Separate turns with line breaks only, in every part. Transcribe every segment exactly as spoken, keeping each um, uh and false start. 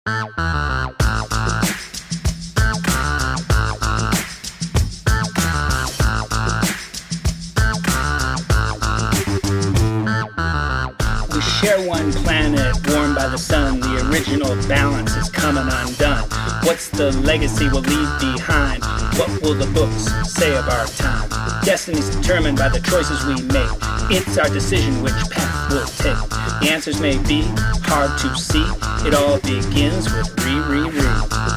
We share one planet, warmed by the sun. The original balance is coming undone. What's the legacy we'll leave behind? What will the books say of our time? Destiny's determined by the choices we make. It's our decision which path we'll take. The answers may be hard to see. It all begins with re-re-re.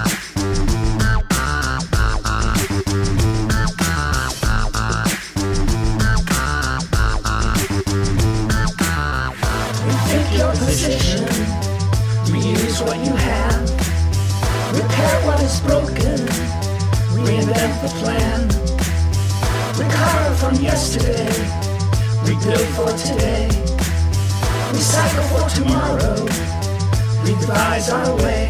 Your position, reuse what you have, repair what is broken, reinvent the plan, recover from yesterday, rebuild for today, recycle for tomorrow, revise our way.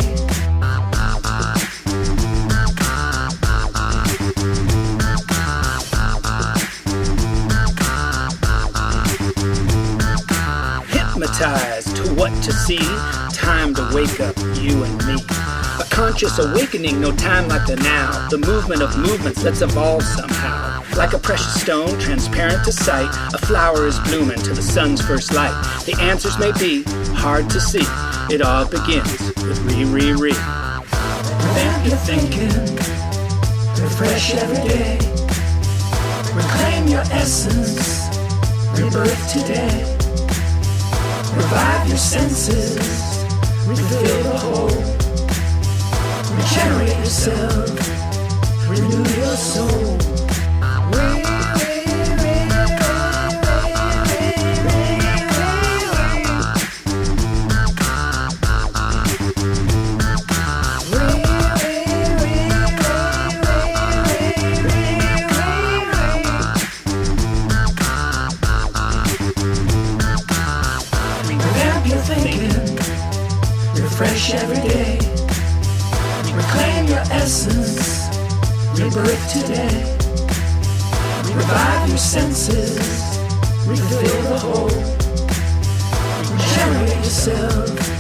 Hypnotized to what to see, time to wake up you and me. A conscious awakening, no time like the now. The movement of movements, let's evolve somehow. Like a precious stone, transparent to sight, a flower is blooming to the sun's first light. The answers may be hard to see. It all begins with re-re-re.
Revamp your thinking, refresh every day, reclaim your essence, rebirth today. Revive your senses, refill the hole, regenerate yourself, renew your soul. Refresh every day, reclaim your essence, rebirth today. Revive your senses, refill the hole, regenerate yourself.